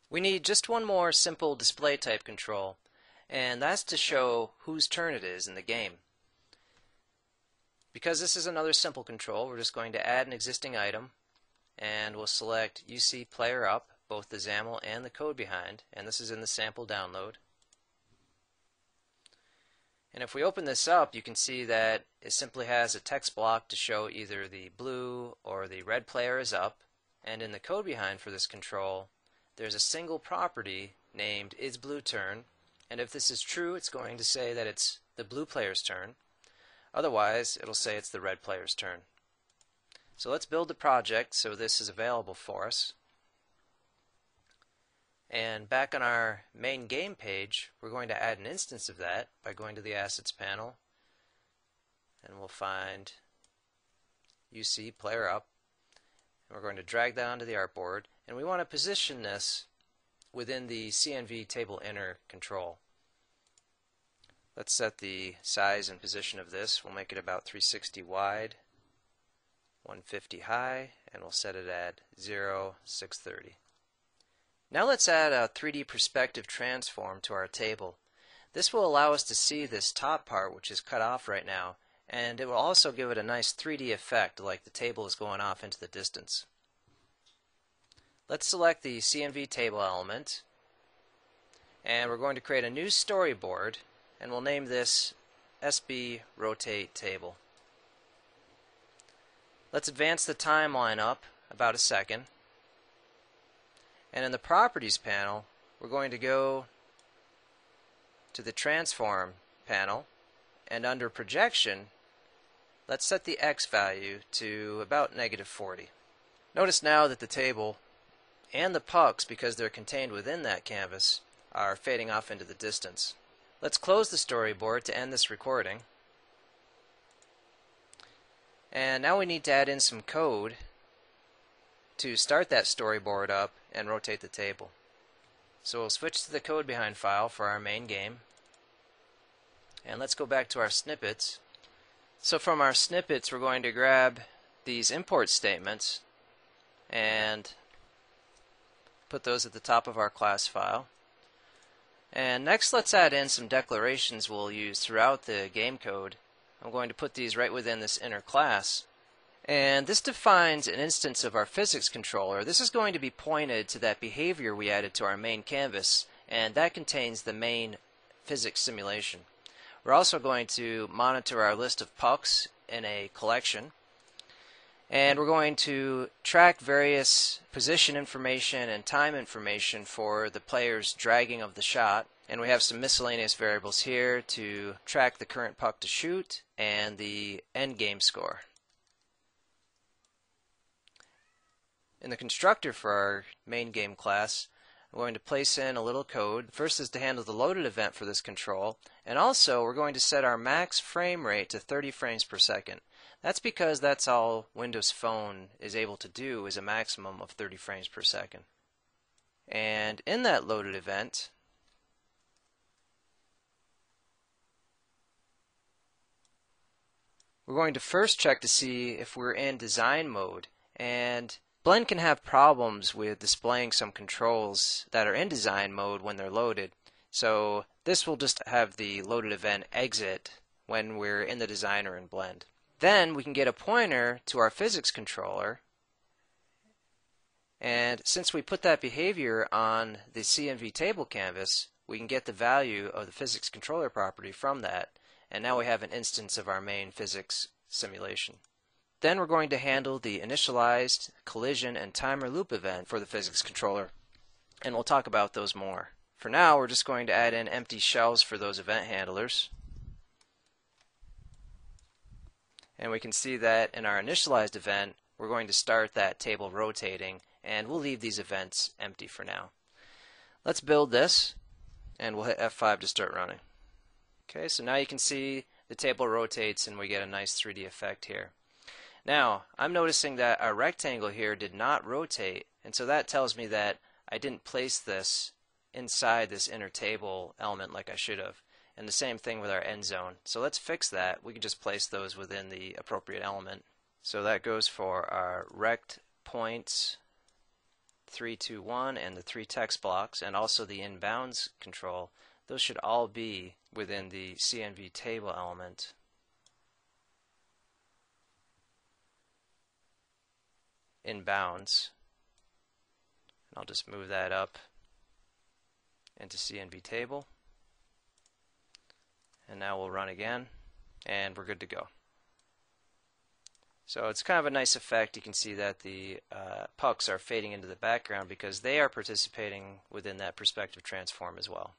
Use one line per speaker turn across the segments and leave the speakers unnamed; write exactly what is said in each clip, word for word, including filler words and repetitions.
We need just one more simple display type control, and that's to show whose turn it is in the game. Because this is another simple control, we're just going to add an existing item, and we'll select U C Player Up, both the XAML and the code behind, and this is in the sample download. And if we open this up, you can see that it simply has a text block to show either the blue or the red player is up, and in the code behind for this control, there's a single property named isBlueTurn, and if this is true, it's going to say that it's the blue player's turn. Otherwise, it'll say it's the red player's turn. So let's build the project so this is available for us. And back on our main game page, we're going to add an instance of that by going to the Assets panel, and we'll find U C Player Up. And we're going to drag that onto the artboard, and we want to position this within the C N V table inner control. Let's set the size and position of this. We'll make it about three sixty wide, one fifty high, and we'll set it at zero, six thirty. Now let's add a three D perspective transform to our table. This will allow us to see this top part, which is cut off right now, and it will also give it a nice three D effect, like the table is going off into the distance. Let's select the C N V table element, and we're going to create a new storyboard, and we'll name this S B Rotate Table. Let's advance the timeline up about a second. And in the Properties panel, we're going to go to the Transform panel, and under Projection, let's set the X value to about negative forty. Notice now that the table and the pucks, because they're contained within that canvas, are fading off into the distance. Let's close the storyboard to end this recording. And now we need to add in some code to start that storyboard up and rotate the table. So we'll switch to the code behind file for our main game. And let's go back to our snippets. So from our snippets, we're going to grab these import statements and put those at the top of our class file. And next, let's add in some declarations we'll use throughout the game code. I'm going to put these right within this inner class. And this defines an instance of our physics controller. This is going to be pointed to that behavior we added to our main canvas, and that contains the main physics simulation. We're also going to monitor our list of pucks in a collection. And we're going to track various position information and time information for the player's dragging of the shot. And we have some miscellaneous variables here to track the current puck to shoot and the end game score. In the constructor for our main game class, I'm going to place in a little code. First is to handle the loaded event for this control, and also we're going to set our max frame rate to thirty frames per second. That's because that's all Windows Phone is able to do, is a maximum of thirty frames per second. And in that loaded event, we're going to first check to see if we're in design mode. And Blend can have problems with displaying some controls that are in design mode when they're loaded. So this will just have the loaded event exit when we're in the designer in Blend. Then we can get a pointer to our physics controller, and since we put that behavior on the C N V table canvas, we can get the value of the physics controller property from that, and now we have an instance of our main physics simulation. Then we're going to handle the initialized, collision, and timer loop event for the physics controller, and we'll talk about those more. For now, we're just going to add in empty shells for those event handlers. And we can see that in our initialized event, we're going to start that table rotating, and we'll leave these events empty for now. Let's build this, and we'll hit F five to start running. Okay, so now you can see the table rotates and we get a nice three D effect here. Now, I'm noticing that our rectangle here did not rotate, and so that tells me that I didn't place this inside this inner table element like I should have. And the same thing with our end zone. So let's fix that. We can just place those within the appropriate element. So that goes for our rect points, three two one and the three text blocks, and also the inbounds control, those should all be within the C N V table element. Inbounds. And I'll just move that up into C N V table. And now we'll run again, and we're good to go. So it's kind of a nice effect. You can see that the uh, pucks are fading into the background because they are participating within that perspective transform as well.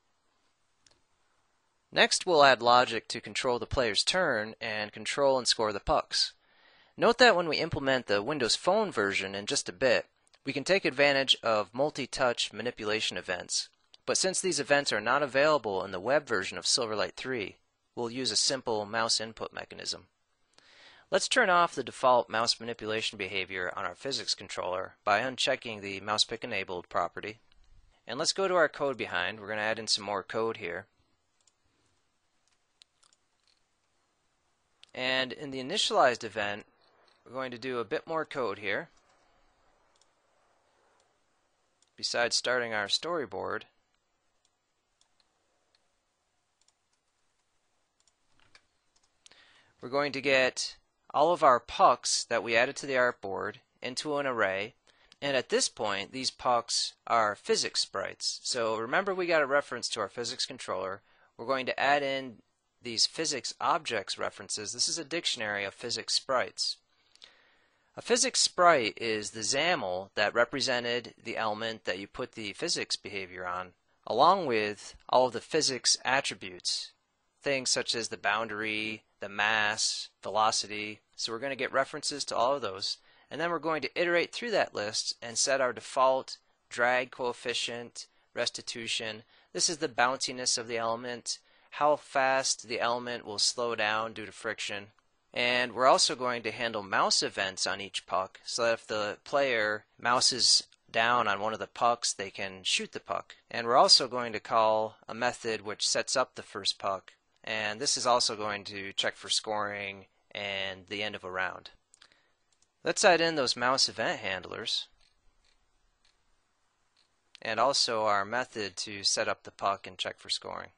Next, we'll add logic to control the player's turn and control and score the pucks. Note that when we implement the Windows Phone version in just a bit, we can take advantage of multi-touch manipulation events. But since these events are not available in the web version of Silverlight three, we'll use a simple mouse input mechanism. Let's turn off the default mouse manipulation behavior on our physics controller by unchecking the mouse pick enabled property. And let's go to our code behind. We're going to add in some more code here. And in the initialized event, we're going to do a bit more code here. Besides starting our storyboard, we're going to get all of our pucks that we added to the artboard into an array, and at this point these pucks are physics sprites. So remember, we got a reference to our physics controller. We're going to add in these physics objects references. This is a dictionary of physics sprites. A physics sprite is the XAML that represented the element that you put the physics behavior on, along with all of the physics attributes, things such as the boundary, the mass, velocity. So we're going to get references to all of those, and then we're going to iterate through that list and set our default drag coefficient, restitution. This is the bounciness of the element, how fast the element will slow down due to friction. And we're also going to handle mouse events on each puck, so that if the player mouses down on one of the pucks, they can shoot the puck. And we're also going to call a method which sets up the first puck, and this is also going to check for scoring and the end of a round. Let's add in those mouse event handlers, and also our method to set up the puck and check for scoring.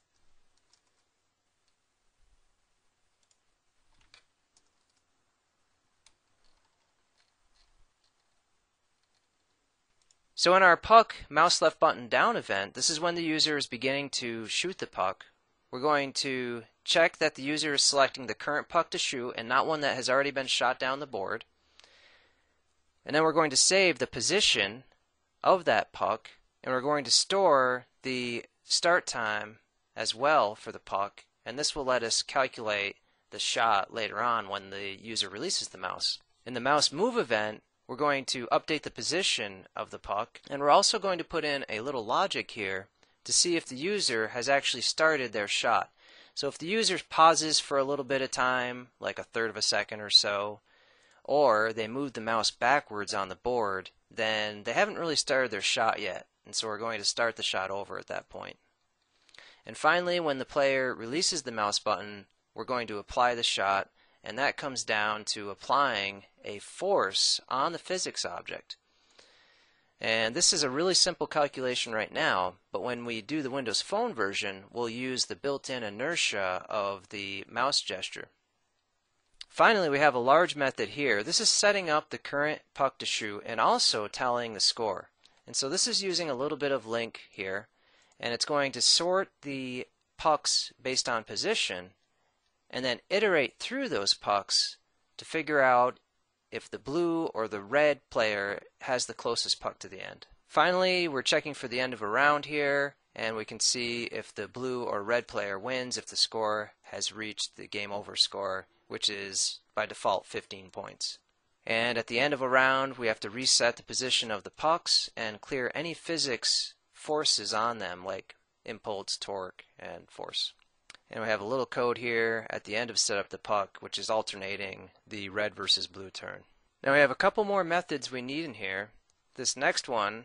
So in our puck mouse left button down event, this is when the user is beginning to shoot the puck. We're going to check that the user is selecting the current puck to shoot and not one that has already been shot down the board. And then we're going to save the position of that puck, and we're going to store the start time as well for the puck, and this will let us calculate the shot later on when the user releases the mouse. In the mouse move event, we're going to update the position of the puck, and we're also going to put in a little logic here to see if the user has actually started their shot. So if the user pauses for a little bit of time, like a third of a second or so, or they move the mouse backwards on the board, then they haven't really started their shot yet, and so we're going to start the shot over at that point. And finally, when the player releases the mouse button, we're going to apply the shot, and that comes down to applying a force on the physics object. And this is a really simple calculation right now, but when we do the Windows Phone version, we'll use the built-in inertia of the mouse gesture. Finally, we have a large method here. This is setting up the current puck to shoot and also tallying the score. And so this is using a little bit of link here, and it's going to sort the pucks based on position and then iterate through those pucks to figure out if the blue or the red player has the closest puck to the end. Finally, we're checking for the end of a round here, and we can see if the blue or red player wins if the score has reached the game over score, which is by default fifteen points. And at the end of a round, we have to reset the position of the pucks and clear any physics forces on them, like impulse, torque, and force. And we have a little code here at the end of set up the puck, which is alternating the red versus blue turn. Now we have a couple more methods we need in here. This next one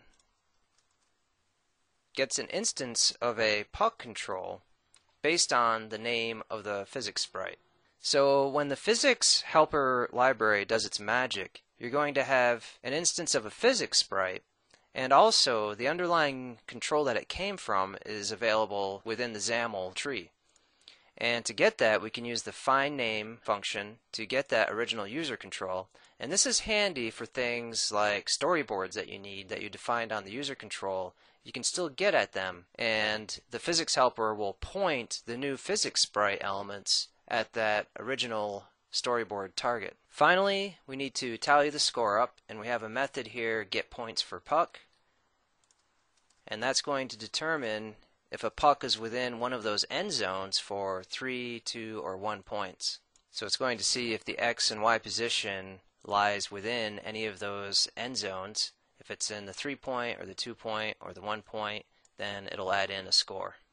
gets an instance of a puck control based on the name of the physics sprite. So when the physics helper library does its magic, you're going to have an instance of a physics sprite, and also the underlying control that it came from is available within the XAML tree. And to get that, we can use the findName function to get that original user control. And this is handy for things like storyboards that you need that you defined on the user control. You can still get at them, and the physics helper will point the new physics sprite elements at that original storyboard target. Finally, we need to tally the score up, and we have a method here, getPointsForPuck, and that's going to determine if a puck is within one of those end zones for three, two, or one points. So it's going to see if the X and Y position lies within any of those end zones. If it's in the three point or the two point or the one point, then it'll add in a score.